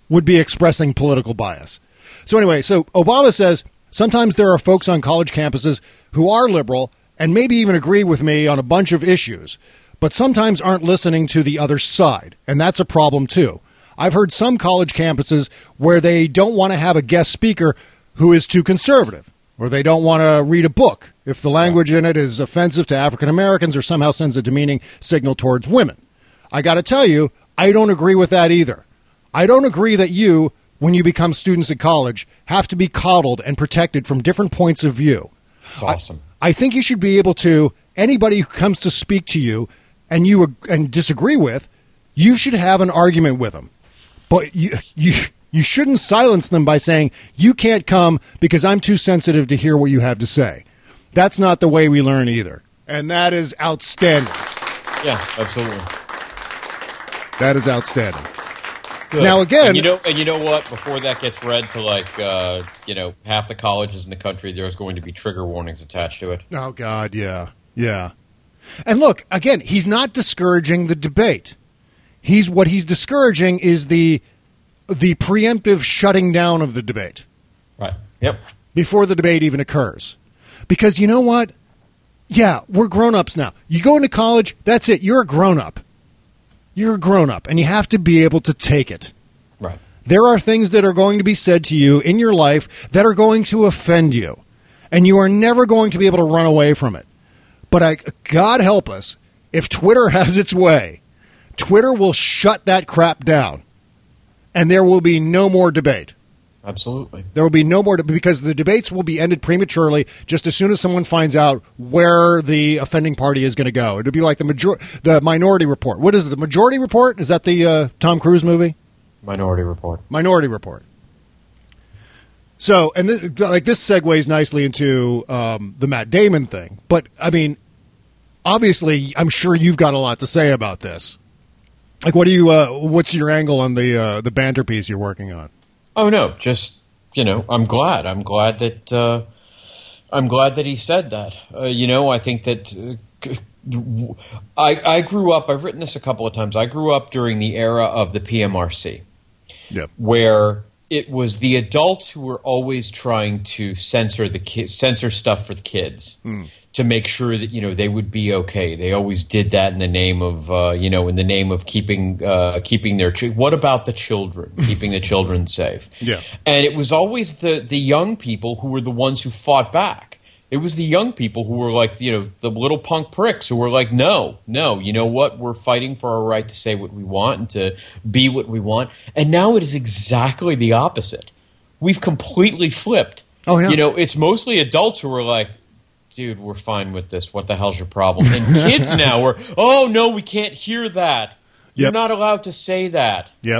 would be expressing political bias. So anyway, so Obama says sometimes there are folks on college campuses who are liberal and maybe even agree with me on a bunch of issues, but sometimes aren't listening to the other side, and that's a problem too. I've heard some college campuses where they don't want to have a guest speaker who is too conservative, or they don't want to read a book if the language in it is offensive to African Americans or somehow sends a demeaning signal towards women. I got to tell you, I don't agree with that either. I don't agree that you, when you become students at college, have to be coddled and protected from different points of view. It's awesome. I think you should be able to, anybody who comes to speak to you and you disagree with, you should have an argument with them. But you shouldn't silence them by saying, you can't come because I'm too sensitive to hear what you have to say. That's not the way we learn either. And that is outstanding. Yeah, absolutely. That is outstanding. Good. Now, again... And you know what? Before that gets read to, half the colleges in the country, there's going to be trigger warnings attached to it. Oh, God, yeah. Yeah. And look, again, he's not discouraging the debate. What he's discouraging is the preemptive shutting down of the debate. Right. Yep. Before the debate even occurs. Because you know what? Yeah, we're grown-ups now. You go into college, that's it. You're a grown-up. You're a grown-up, and you have to be able to take it. Right. There are things that are going to be said to you in your life that are going to offend you, and you are never going to be able to run away from it. But God help us, if Twitter has its way, Twitter will shut that crap down, and there will be no more debate. Absolutely. There will be no more because the debates will be ended prematurely just as soon as someone finds out where the offending party is going to go. It'll be like the Minority Report. What is it? The Majority Report? Is that the Tom Cruise movie? Minority Report. Minority Report. So, and this segues nicely into the Matt Damon thing. But, I mean, obviously, I'm sure you've got a lot to say about this. Like, what's your angle on the banter piece you're working on? Oh no, just I'm glad that he said that. I think that I grew up. I've written this a couple of times. I grew up during the era of the PMRC, where it was the adults who were always trying to censor stuff for the kids to make sure that they would be okay. They always did that in the name of keeping their what about the children, keeping the children safe. Yeah, and it was always the young people who were the ones who fought back. It was the young people who were like the little punk pricks who were like, no, you know what? We're fighting for our right to say what we want and to be what we want. And now it is exactly the opposite. We've completely flipped. Oh yeah, it's mostly adults who are like, dude, we're fine with this. What the hell's your problem? And kids now are, oh, no, we can't hear that. You're not allowed to say that. Yep.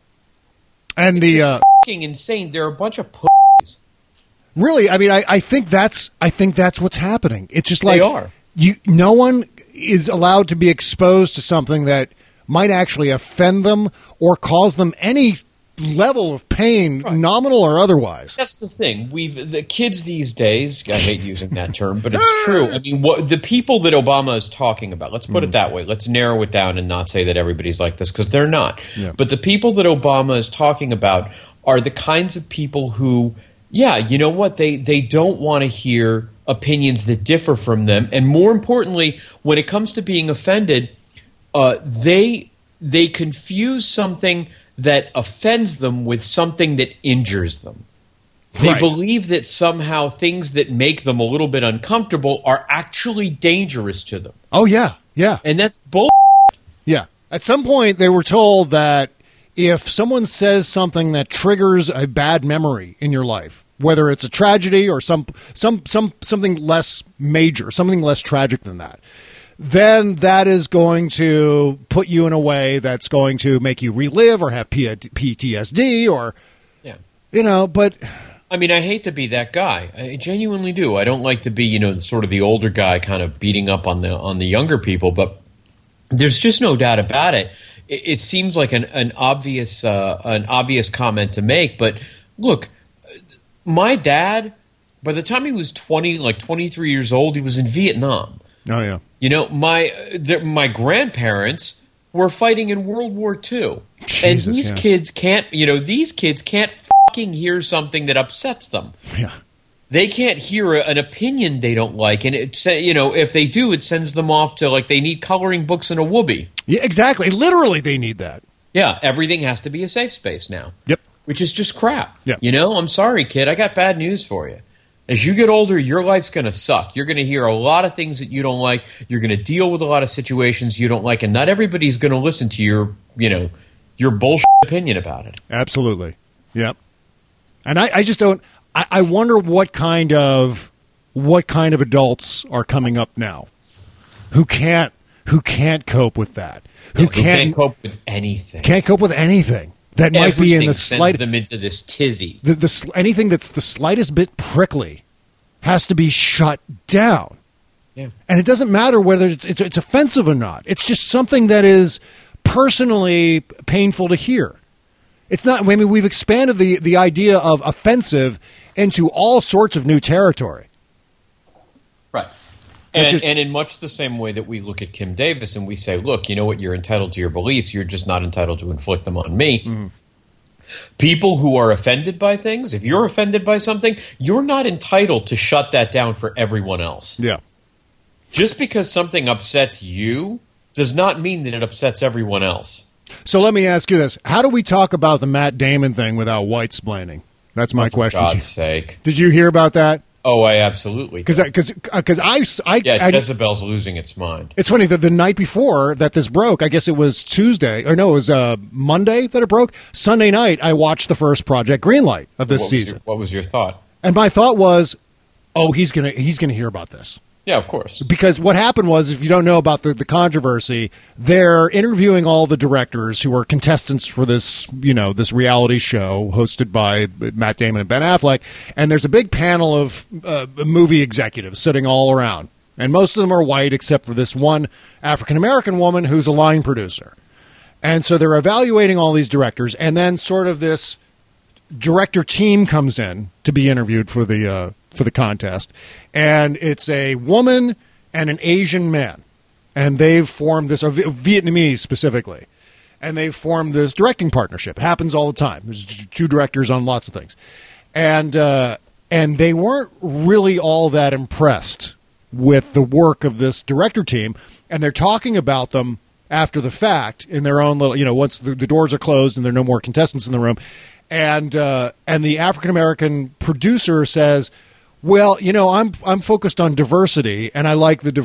And it's just fucking insane. They're a bunch of pussies. Really, I mean, I think that's what's happening. It's just like they are. No one is allowed to be exposed to something that might actually offend them or cause them any level of pain, nominal or otherwise. That's the thing. The kids these days, I hate using that term, but it's true. I mean, the people that Obama is talking about, let's put it that way. Let's narrow it down and not say that everybody's like this, because they're not. Yeah. But the people that Obama is talking about are the kinds of people who, you know what? They don't want to hear opinions that differ from them. And more importantly, when it comes to being offended, they confuse something that offends them with something that injures them. They believe that somehow things that make them a little bit uncomfortable are actually dangerous to them. Oh, yeah, yeah. And that's bull. Yeah. At some point, they were told that if someone says something that triggers a bad memory in your life, whether it's a tragedy or something less major, something less tragic than that, then that is going to put you in a way that's going to make you relive or have PTSD or, but... I mean, I hate to be that guy. I genuinely do. I don't like to be, sort of the older guy kind of beating up on the younger people, but there's just no doubt about it. It seems like an obvious comment to make, but look, my dad, by the time he was 23 years old, he was in Vietnam. Oh, yeah. My grandparents were fighting in World War II. Jesus, and these kids can't, these kids can't fucking hear something that upsets them. Yeah. They can't hear an opinion they don't like, and if they do, it sends them off to they need coloring books and a whoopee. Yeah, exactly. Literally, they need that. Yeah, everything has to be a safe space now. Yep. Which is just crap. Yep. I'm sorry, kid. I got bad news for you. As you get older, your life's going to suck. You're going to hear a lot of things that you don't like. You're going to deal with a lot of situations you don't like, and not everybody's going to listen to your bullshit opinion about it. Absolutely. Yep. And I just don't. I wonder what kind of adults are coming up now who can't cope with that. Who can't cope with anything. Can't cope with anything that might be in the sends them into this tizzy. Anything that's the slightest bit prickly has to be shut down. Yeah. And it doesn't matter whether it's offensive or not. It's just something that is personally painful to hear. It's not. I mean, we've expanded the idea of offensive into all sorts of new territory. Right. And in much the same way that we look at Kim Davis and we say, look, you know what, you're entitled to your beliefs, you're just not entitled to inflict them on me. Mm-hmm. People who are offended by things, if you're offended by something, you're not entitled to shut that down for everyone else. Yeah. Just because something upsets you does not mean that it upsets everyone else. So let me ask you this. How do we talk about the Matt Damon thing without white-splaining? That's my question. For God's sake. Did you hear about that? Oh, I absolutely. Because Jezebel's losing its mind. It's funny that the night before that this broke, I guess it was Tuesday, or no, it was Monday that it broke. Sunday night, I watched the first Project Greenlight of this season. What was your thought? And my thought was, oh, he's gonna hear about this. Yeah, of course. Because what happened was, if you don't know about the controversy, they're interviewing all the directors who are contestants for this, this reality show hosted by Matt Damon and Ben Affleck, and there's a big panel of movie executives sitting all around. And most of them are white, except for this one African-American woman who's a line producer. And so they're evaluating all these directors, and then sort of this director team comes in to be interviewed for the contest, and it's a woman and an Asian man, and they've formed this, or Vietnamese specifically, and they've formed this directing partnership. It happens all the time. There's two directors on lots of things, and they weren't really all that impressed with the work of this director team, and they're talking about them after the fact in their own little, once the doors are closed and there are no more contestants in the room, and the African American producer says, well, I'm focused on diversity, and I like the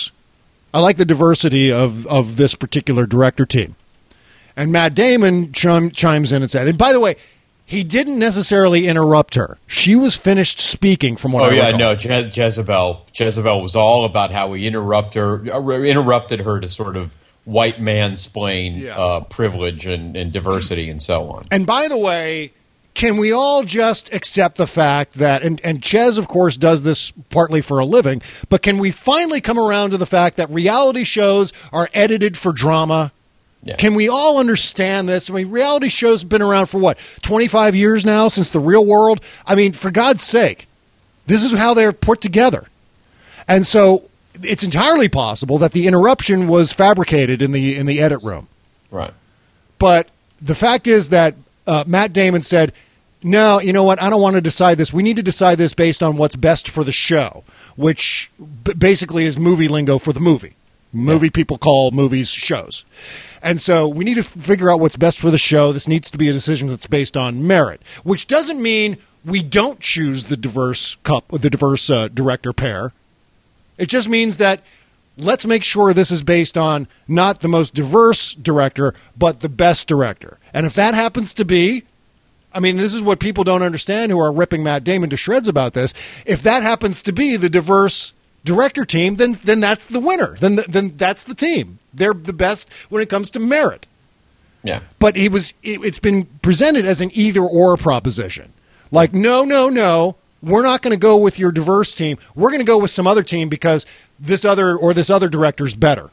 diversity of this particular director team. And Matt Damon chimes in and said, and by the way, he didn't necessarily interrupt her. She was finished speaking from what I recall. No, Jezebel was all about how he interrupted her to sort of white mansplain privilege and diversity and so on. And by the way, can we all just accept the fact that, and Chez, of course, does this partly for a living, but can we finally come around to the fact that reality shows are edited for drama? Yeah. Can we all understand this? I mean, reality shows have been around for 25 years now, since The Real World? I mean, for God's sake, this is how they're put together. And so it's entirely possible that the interruption was fabricated in the edit room. Right. But the fact is that Matt Damon said, no, you know what? I don't want to decide this. We need to decide this based on what's best for the show, which basically is movie lingo for the movie. Movie people call movies shows. And so we need to figure out what's best for the show. This needs to be a decision that's based on merit, which doesn't mean we don't choose the diverse director pair. It just means that let's make sure this is based on not the most diverse director, but the best director. And if that happens to be, I mean, this is what people don't understand who are ripping Matt Damon to shreds about this. If that happens to be the diverse director team, then that's the winner. Then that's the team. They're the best when it comes to merit. Yeah. But it's been presented as an either-or proposition. Like, no, we're not going to go with your diverse team. We're going to go with some other team because this other director's better.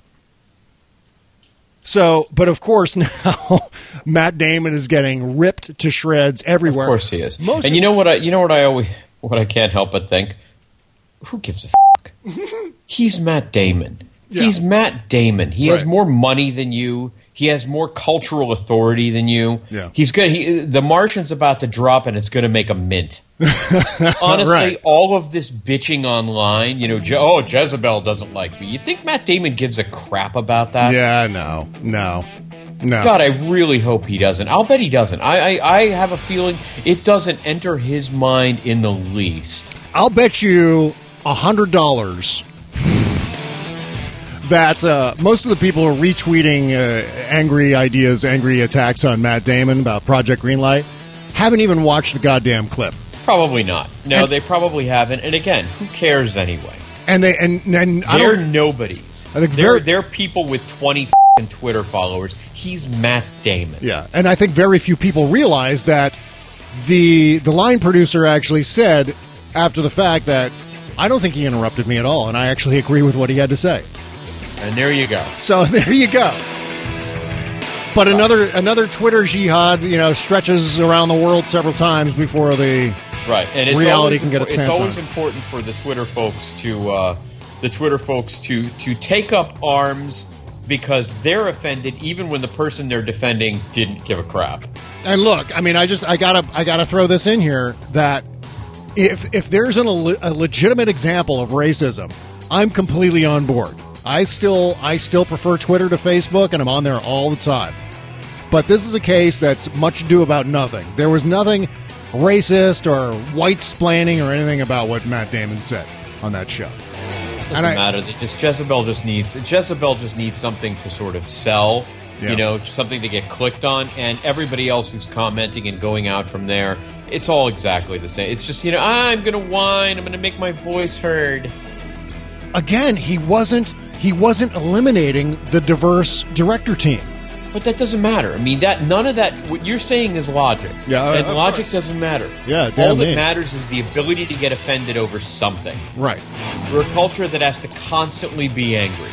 So, but of course now Matt Damon is getting ripped to shreds everywhere. Of course he is. And you know what I can't help but think? Who gives a fuck? He's Matt Damon. He's Matt Damon. He has more money than you. He has more cultural authority than you. Yeah. He's good. The Martian's about to drop, and it's going to make a mint. Honestly, all of this bitching online, Jezebel doesn't like me. You think Matt Damon gives a crap about that? Yeah, no. God, I really hope he doesn't. I'll bet he doesn't. I have a feeling it doesn't enter his mind in the least. I'll bet you $100 that most of the people who are retweeting angry ideas, angry attacks on Matt Damon about Project Greenlight haven't even watched the goddamn clip. Probably not. No, they probably haven't. And again, who cares anyway? And they're nobodies. I think they're people with 20 Twitter followers. He's Matt Damon. Yeah, and I think very few people realize that the line producer actually said after the fact that I don't think he interrupted me at all, and I actually agree with what he had to say. And there you go. So there you go. But another Twitter jihad, stretches around the world several times before the and it's reality can get its pants on. It's always important for the Twitter folks to take up arms because they're offended, even when the person they're defending didn't give a crap. And look, I mean, I gotta throw this in here that if there's a legitimate example of racism, I'm completely on board. I still prefer Twitter to Facebook, and I'm on there all the time. But this is a case that's much ado about nothing. There was nothing racist or white-splaining or anything about what Matt Damon said on that show. Doesn't matter. Jezebel just needs something to sort of sell, something to get clicked on, and everybody else who's commenting and going out from there, it's all exactly the same. It's just, I'm going to whine, I'm going to make my voice heard. Again, he wasn't eliminating the diverse director team. But that doesn't matter. I mean, none of that. What you're saying is logic, and logic doesn't matter. Yeah, all that matters is the ability to get offended over something. Right. We're a culture that has to constantly be angry.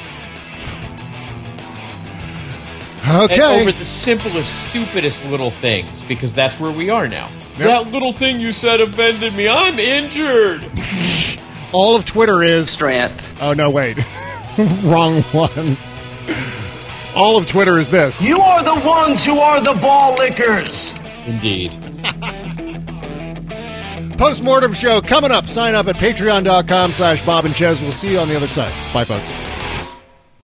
Okay. And over the simplest, stupidest little things, because that's where we are now. Yep. That little thing you said offended me. I'm injured. All of Twitter is strength. Oh no, wait, wrong one. All of Twitter is this. You are the ones who are the ball lickers. Indeed. Postmortem show coming up. Sign up at patreon.com/Bob and Chez. We'll see you on the other side. Bye, folks.